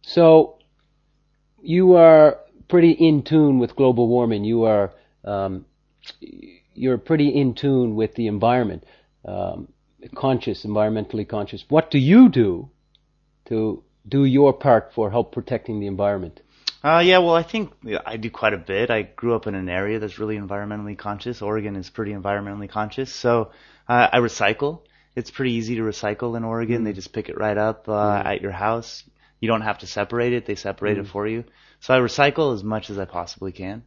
So you are pretty in tune with global warming. You're pretty in tune with the environment, environmentally conscious. What do you do to do your part for help protecting the environment? Yeah, well, I think I do quite a bit. I grew up in an area that's really environmentally conscious. Oregon is pretty environmentally conscious. So I recycle. It's pretty easy to recycle in Oregon. They just pick it right up at your house. You don't have to separate it. They separate it for you. So I recycle as much as I possibly can.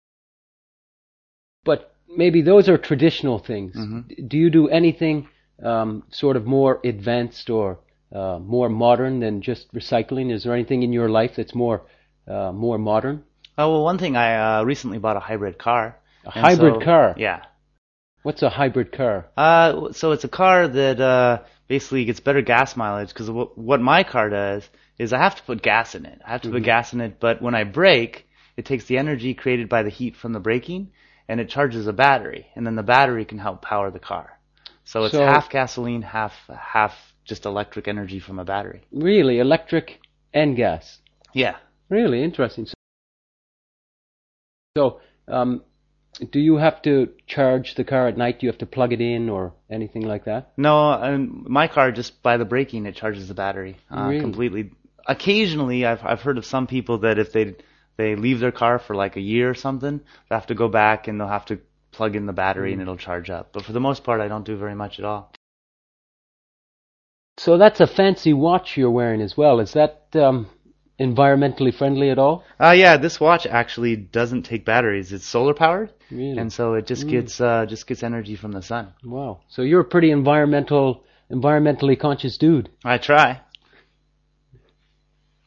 But maybe those are traditional things. Do you do anything sort of more advanced or more modern than just recycling? Is there anything in your life that's more modern? Oh, well, one thing, I recently bought a hybrid car. A hybrid car? Yeah. What's a hybrid car? So it's a car that basically gets better gas mileage, because what my car does is I have to put gas in it. But when I brake, it takes the energy created by the heat from the braking, and it charges a battery, and then the battery can help power the car. So it's half gasoline, half just electric energy from a battery. Really? Electric and gas? Yeah. Really interesting. So, do you have to charge the car at night? Do you have to plug it in or anything like that? No, my car, just by the braking, it charges the battery Really? completely. Occasionally, I've heard of some people that if they leave their car for like a year or something, they have to go back and they'll have to plug in the battery and it'll charge up. But for the most part, I don't do very much at all. So that's a fancy watch you're wearing as well. Is that environmentally friendly at all? Yeah, this watch actually doesn't take batteries. It's solar powered. Really? And so it just gets energy from the sun. Wow. So you're a pretty environmentally conscious dude. I try.